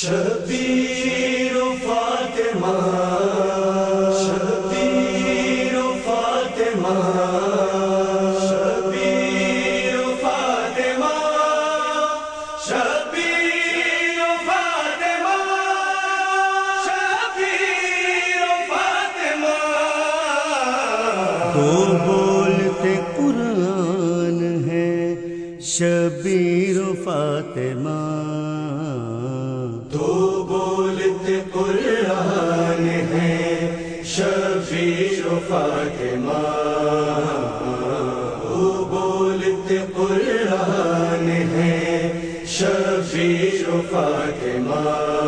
شبیر فاطمہ شبیر فاطمہ شبیر فاطمہ شبیر فاطمہ شبیر فاطمہ دو بولتے قرآن ہے شبیر فاطمہ، دو بولتے قرآن ہے شبیر فاطمہ، دو بولتے قرآن ہے شبیر فاطمہ،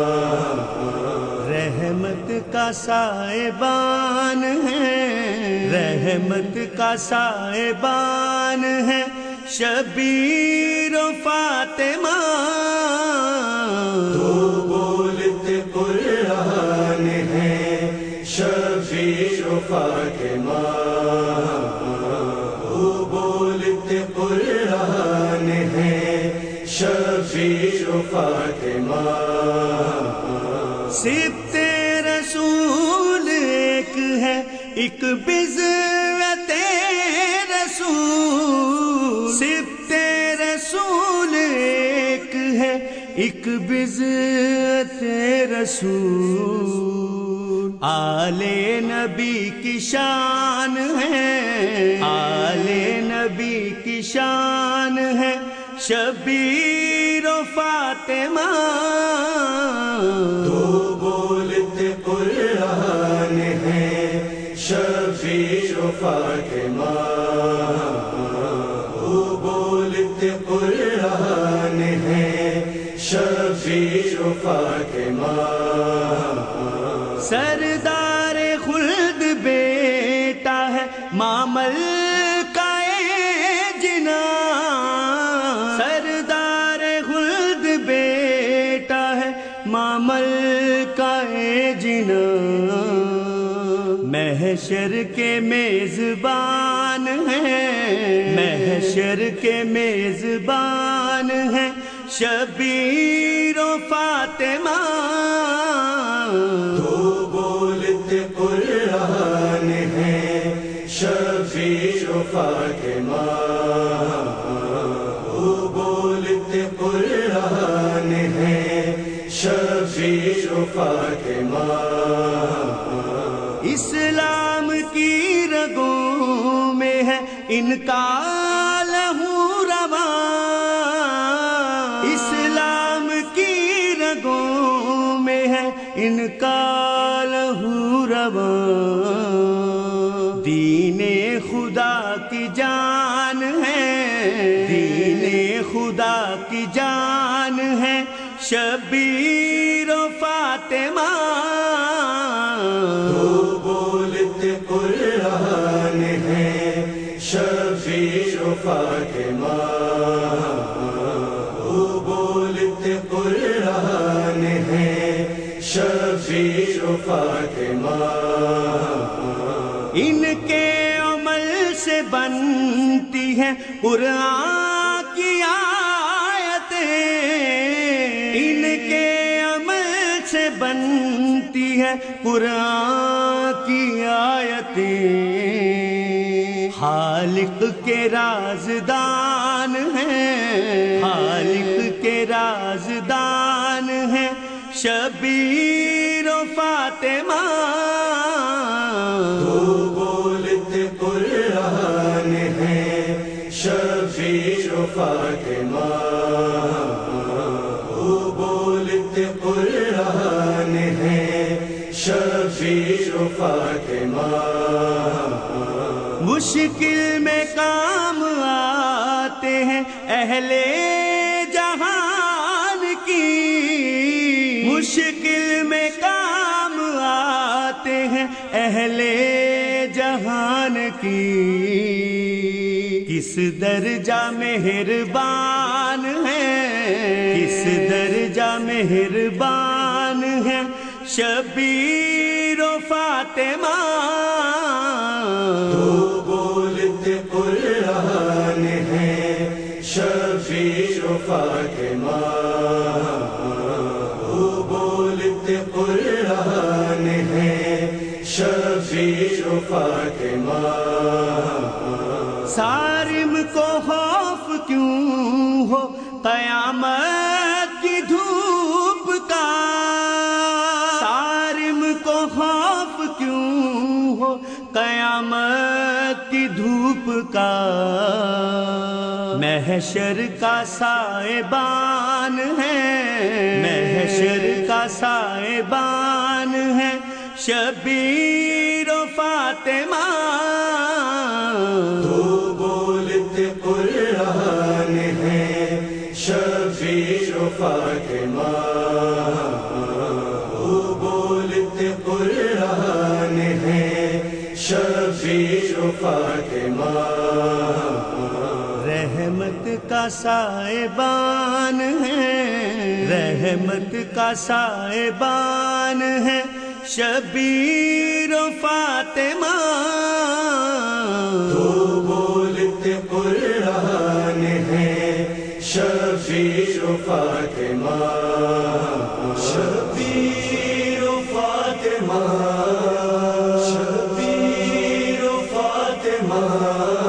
رحمت کا سائبان ہے، رحمت کا سائبان ہے شبیر فاطمہ، دو بولتے قرآن ہے شبیر فاطمہ، دو بولتے قرآن ہے شبیر فاطمہ، صفت رسول ایک ہے ایک بضعت رسول، صفت رسول ایک ہے ایک بضعت رسول، آل نبی کی شان ہے، آل نبی کی شان ہے شبیر فاطمہ، دو بولتے قرآن ہے شبیر فاطمہ، دو بولتے قرآن ہے شبیر فاطمہ، سردار خلد بیٹا ہے مامل کا جنا، سردار خلد بیٹا ہے مامل کا جنا، محشر کے میزبان ہے، محشر کے میزبان ہے شبیر فاطمہ، دو بولتے قرآن ہے شبیر فاطمہ، دو بولتے قرآن ہے شبیر فاطمہ، اسلام کی رگوں میں ہے ان کا لہو رواں، اسلام کی رگوں میں ہے ان کا لہو رواں، دین خدا کی جان ہے، دین خدا کی جان ہے شبیر فاطمہ، دو بولتے قرآن ہے شبیر فاطمہ، دو بولتے قرآن ہے شبیر فاطمہ، ان کے عمل سے بنتی ہے قرآن کی آیتیں، ان کے عمل سے بنتی ہے قرآن کی آیتیں، خالق کے رازدان ہیں، خالق کے رازدان ہیں شبیر فاطمہ، دو بولتے قرآن ہے شبیر فاطمہ، دو بولتے قرآن ہے شبیر فاطمہ، مشکل میں کام آتے ہیں اہل جہان کی، مشکل میں کام آتے ہیں اہل جہان کی، کس درجہ مہربان ہے، کس درجہ مہربان ہے شبیر فاطمہ، دو بولتے قرآن ہے شبیر فاطمہ، کی دھوپ کا صارم کو خوف کیوں ہو قیامت کی دھوپ کا محشر کا سائبان ہے محشر کا سائبان ہے شبیر و فاطمہ تو بولتے قرآن ہے شبیر و فاطمہ تو بولتے قرآن ہے شبیر و فاطمہ رحمت کا سائبان ہے رحمت کا سائبان ہے شبیر و فاطمہ تو بولتے قرآن ہے شبیر و فاطمہ شبیر و فاطمہ شبیر و فاطمہ